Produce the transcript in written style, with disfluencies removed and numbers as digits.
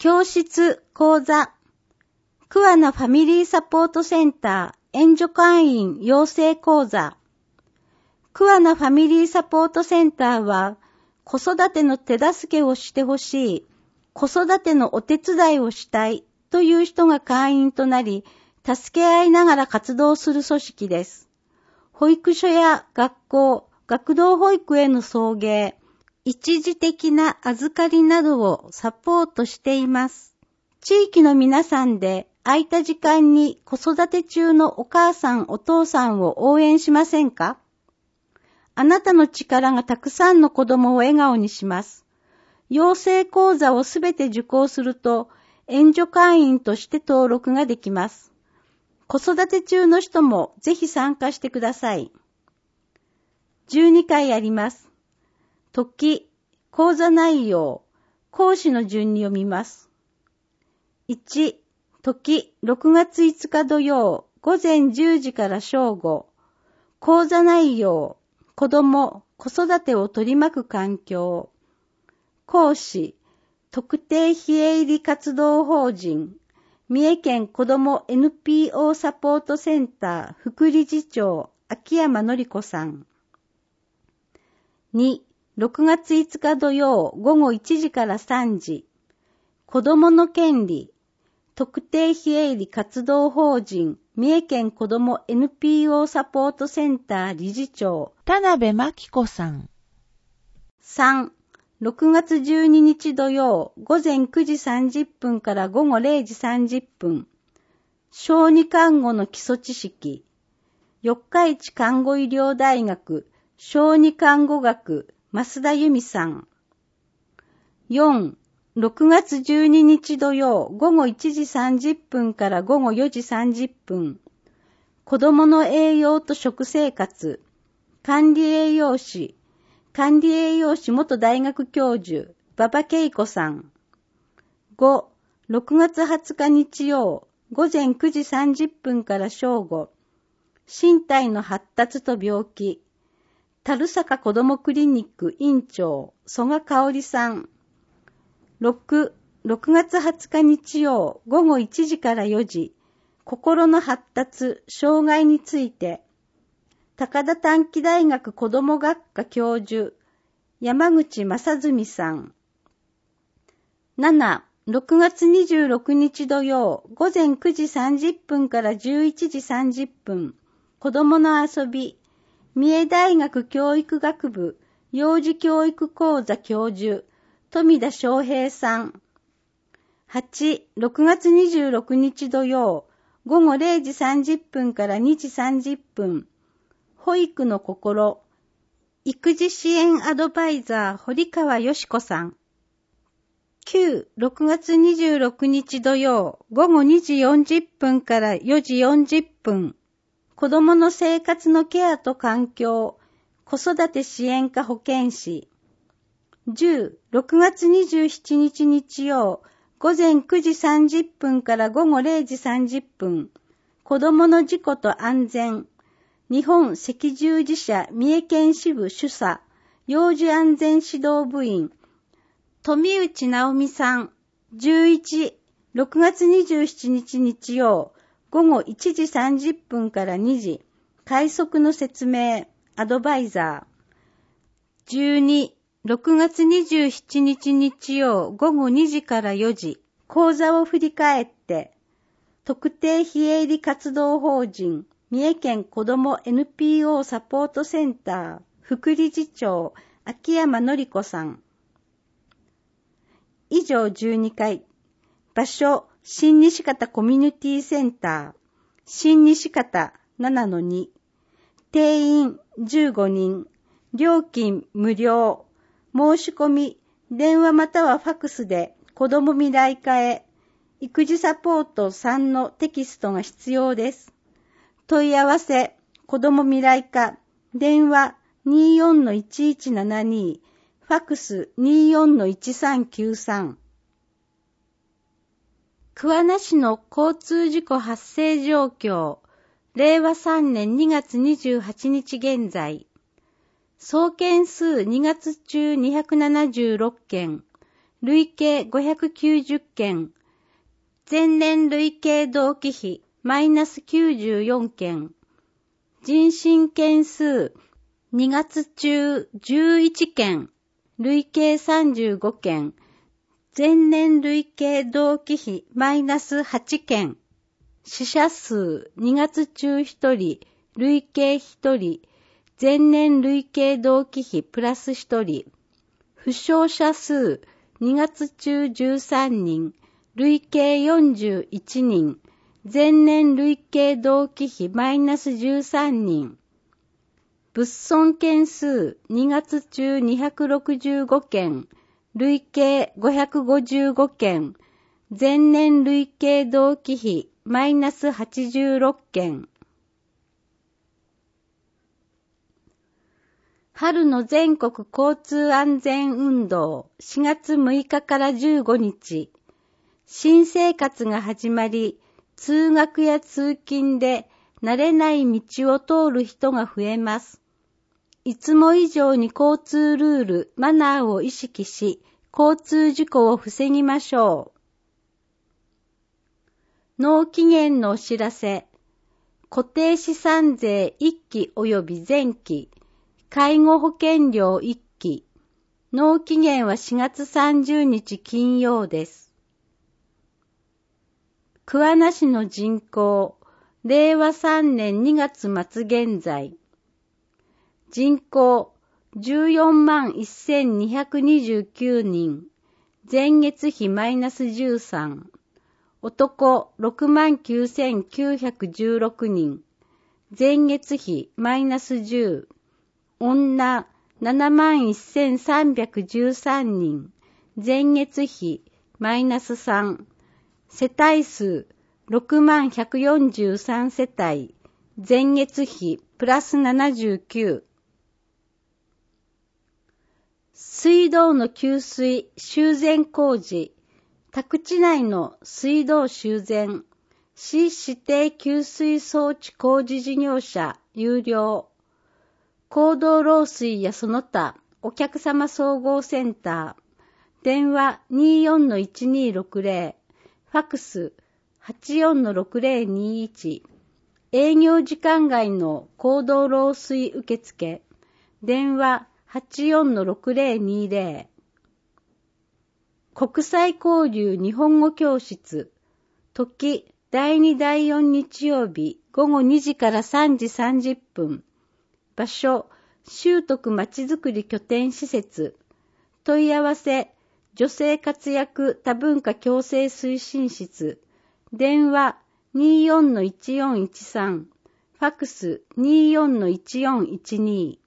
教室、講座、桑名ファミリーサポートセンター援助会員養成講座。桑名ファミリーサポートセンターは、子育ての手助けをしてほしい、子育てのお手伝いをしたいという人が会員となり、助け合いながら活動する組織です。保育所や学校、学童保育への送迎、一時的な預かりなどをサポートしています。地域の皆さんで空いた時間に子育て中のお母さんお父さんを応援しませんか？あなたの力がたくさんの子供を笑顔にします。養成講座をすべて受講すると援助会員として登録ができます。子育て中の人もぜひ参加してください。12回あります。時、講座内容、講師の順に読みます。1、時、6月5日土曜、午前10時から正午。講座内容、子供、子育てを取り巻く環境。講師、特定非営利活動法人、三重県子ども NPO サポートセンター副理事長、秋山典子さん。2、6月5日土曜午後1時から3時。子どもの権利、特定非営利活動法人、三重県子ども NPO サポートセンター理事長、 田辺真紀子さん。 3、6月12日土曜午前9時30分から午後0時30分。小児看護の基礎知識。四日市看護医療大学小児看護学増田由美さん。4、6月12日土曜午後1時30分から午後4時30分。子どもの栄養と食生活。管理栄養士元大学教授、馬場恵子さん。5、6月20日日曜、午前9時30分から正午。身体の発達と病気。樽坂子どもクリニック院長、曽我香織さん。6、6月20日日曜、午後1時から4時。心の発達、障害について。高田短期大学子ども学科教授、山口正純さん。7、6月26日土曜、午前9時30分から11時30分。子どもの遊び、三重大学教育学部、幼児教育講座教授、富田翔平さん。8、6月26日土曜、午後0時30分から2時30分。保育の心、育児支援アドバイザー堀川よし子さん。9、6月26日土曜、午後2時40分から4時40分。子どもの生活のケアと環境、子育て支援課保健師。10、6月27日日曜、午前9時30分から午後0時30分。子どもの事故と安全。日本赤十字社三重県支部主査、幼児安全指導部員、富内直美さん。11、6月27日日曜、午後1時30分から2時、快速の説明、アドバイザー。12、6月27日日曜、午後2時から4時、講座を振り返って、特定非営利活動法人、三重県子ども NPO サポートセンター副理事長秋山典子さん。以上12回。場所、新西方コミュニティセンター、新西方 7-2。定員15人。料金無料。申し込み、電話またはファクスで子ども未来課へ、育児サポート3のテキストが必要です。問い合わせ、子ども未来課、電話 24-1172、ファクス 24-1393。桑名市の交通事故発生状況、令和3年2月28日現在。送検数2月中276件、 累計590件。前年累計同期比マイナス94件。人身件数2月中11件。累計35件。前年累計同期比マイナス8件。死者数2月中1人。累計1人。前年累計同期比プラス1人。負傷者数2月中13人。累計41人。前年累計同期比マイナス13人。物損件数2月中265件。累計555件。前年累計同期比マイナス86件。春の全国交通安全運動4月6日から15日。新生活が始まり、通学や通勤で慣れない道を通る人が増えます。いつも以上に交通ルール、マナーを意識し、交通事故を防ぎましょう。納期限のお知らせ。固定資産税1期及び前期。介護保険料1期。納期限は4月30日金曜です。桑名市の人口、令和3年2月末現在。人口、141,229人。前月比マイナス13。男、69,916人。前月比マイナス10。女、71,313人。前月比マイナス3。世帯数、60,143世帯。前月比プラス79。水道の給水修繕工事。宅地内の水道修繕。市指定給水装置工事事業者有料。公道漏水やその他、お客様総合センター。電話 24-1260。ファクス 84-6021。営業時間外の公道漏水受付。電話 84-6020。国際交流日本語教室。時、第2第4日曜日午後2時から3時30分。場所、修徳まちづくり拠点施設。問い合わせ、女性活躍多文化共生推進室。電話 24-1413。ファクス 24-1412。